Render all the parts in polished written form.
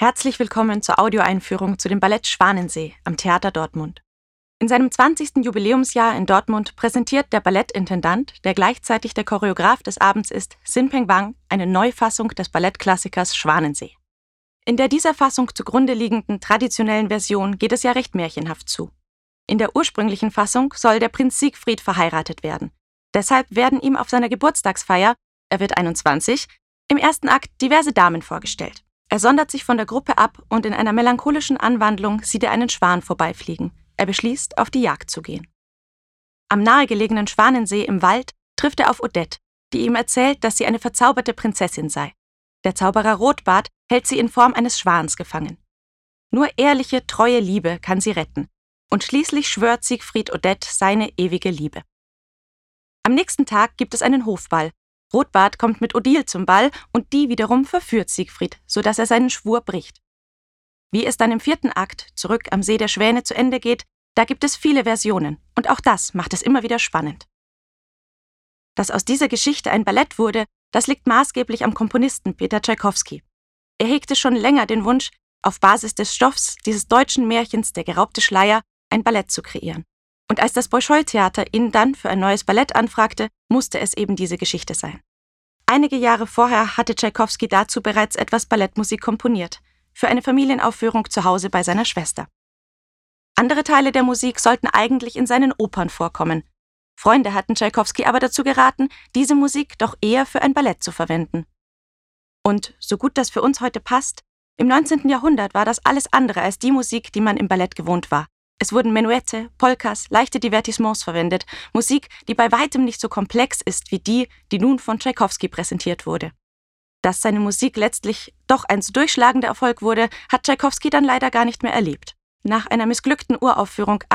Herzlich willkommen zur Audioeinführung zu dem Ballett Schwanensee am Theater Dortmund. In seinem 20. Jubiläumsjahr in Dortmund präsentiert der Ballettintendant, der gleichzeitig der Choreograf des Abends ist, Sin-Peng Wang, eine Neufassung des Ballettklassikers Schwanensee. In der dieser Fassung zugrunde liegenden traditionellen Version geht es ja recht märchenhaft zu. In der ursprünglichen Fassung soll der Prinz Siegfried verheiratet werden. Deshalb werden ihm auf seiner Geburtstagsfeier, er wird 21, im ersten Akt diverse Damen vorgestellt. Er sondert sich von der Gruppe ab und in einer melancholischen Anwandlung sieht er einen Schwan vorbeifliegen. Er beschließt, auf die Jagd zu gehen. Am nahegelegenen Schwanensee im Wald trifft er auf Odette, die ihm erzählt, dass sie eine verzauberte Prinzessin sei. Der Zauberer Rotbart hält sie in Form eines Schwans gefangen. Nur ehrliche, treue Liebe kann sie retten. Und schließlich schwört Siegfried Odette seine ewige Liebe. Am nächsten Tag gibt es einen Hofball. Rotbart kommt mit Odile zum Ball und die wiederum verführt Siegfried, sodass er seinen Schwur bricht. Wie es dann im 4. Akt, zurück am See der Schwäne, zu Ende geht, da gibt es viele Versionen und auch das macht es immer wieder spannend. Dass aus dieser Geschichte ein Ballett wurde, das liegt maßgeblich am Komponisten Peter Tschaikowski. Er hegte schon länger den Wunsch, auf Basis des Stoffs dieses deutschen Märchens Der geraubte Schleier ein Ballett zu kreieren. Und als das Bolschoi-Theater ihn dann für ein neues Ballett anfragte, musste es eben diese Geschichte sein. Einige Jahre vorher hatte Tschaikowski dazu bereits etwas Ballettmusik komponiert, für eine Familienaufführung zu Hause bei seiner Schwester. Andere Teile der Musik sollten eigentlich in seinen Opern vorkommen. Freunde hatten Tschaikowski aber dazu geraten, diese Musik doch eher für ein Ballett zu verwenden. Und, so gut das für uns heute passt, im 19. Jahrhundert war das alles andere als die Musik, die man im Ballett gewohnt war. Es wurden Menuette, Polkas, leichte Divertissements verwendet, Musik, die bei weitem nicht so komplex ist wie die, die nun von Tschaikowski präsentiert wurde. Dass seine Musik letztlich doch ein so durchschlagender Erfolg wurde, hat Tschaikowski dann leider gar nicht mehr erlebt. Nach einer missglückten Uraufführung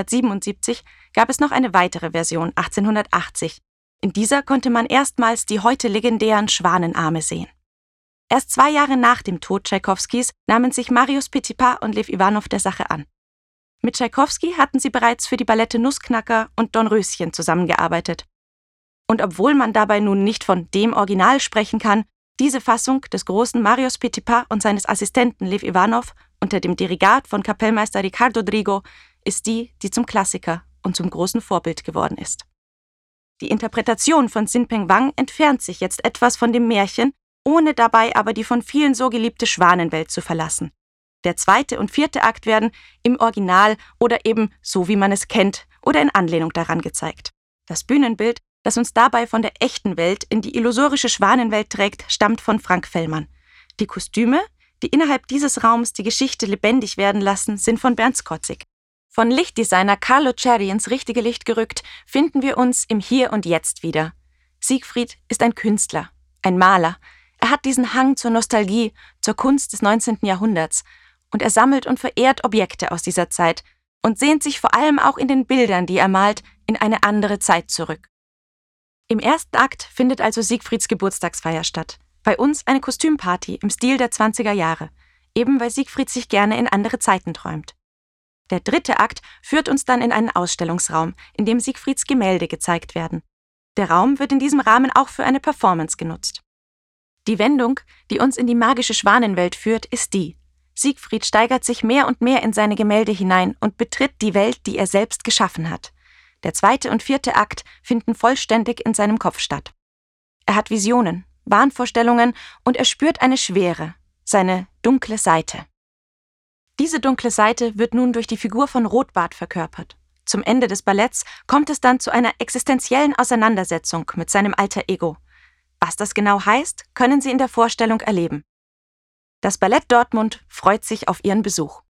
1877 gab es noch eine weitere Version 1880. In dieser konnte man erstmals die heute legendären Schwanenarme sehen. Erst 2 Jahre nach dem Tod Tschaikowskis nahmen sich Marius Petipa und Lev Iwanow der Sache an. Mit Tschaikowski hatten sie bereits für die Ballette Nussknacker und Dornröschen zusammengearbeitet. Und obwohl man dabei nun nicht von dem Original sprechen kann, diese Fassung des großen Marius Petipa und seines Assistenten Lev Iwanow unter dem Dirigat von Kapellmeister Ricardo Drigo ist die, die zum Klassiker und zum großen Vorbild geworden ist. Die Interpretation von Sin-Peng Wang entfernt sich jetzt etwas von dem Märchen, ohne dabei aber die von vielen so geliebte Schwanenwelt zu verlassen. Der 2. und 4. Akt werden im Original oder eben so, wie man es kennt, oder in Anlehnung daran gezeigt. Das Bühnenbild, das uns dabei von der echten Welt in die illusorische Schwanenwelt trägt, stammt von Frank Fellmann. Die Kostüme, die innerhalb dieses Raums die Geschichte lebendig werden lassen, sind von Bernd Skotzig. Von Lichtdesigner Carlo Cerri ins richtige Licht gerückt, finden wir uns im Hier und Jetzt wieder. Siegfried ist ein Künstler, ein Maler. Er hat diesen Hang zur Nostalgie, zur Kunst des 19. Jahrhunderts. Und er sammelt und verehrt Objekte aus dieser Zeit und sehnt sich vor allem auch in den Bildern, die er malt, in eine andere Zeit zurück. Im 1. Akt findet also Siegfrieds Geburtstagsfeier statt. Bei uns eine Kostümparty im Stil der 20er Jahre, eben weil Siegfried sich gerne in andere Zeiten träumt. Der 3. Akt führt uns dann in einen Ausstellungsraum, in dem Siegfrieds Gemälde gezeigt werden. Der Raum wird in diesem Rahmen auch für eine Performance genutzt. Die Wendung, die uns in die magische Schwanenwelt führt, ist die: Siegfried steigert sich mehr und mehr in seine Gemälde hinein und betritt die Welt, die er selbst geschaffen hat. Der 2. und 4. Akt finden vollständig in seinem Kopf statt. Er hat Visionen, Wahnvorstellungen und er spürt eine Schwere, seine dunkle Seite. Diese dunkle Seite wird nun durch die Figur von Rotbart verkörpert. Zum Ende des Balletts kommt es dann zu einer existenziellen Auseinandersetzung mit seinem Alter Ego. Was das genau heißt, können Sie in der Vorstellung erleben. Das Ballett Dortmund freut sich auf Ihren Besuch.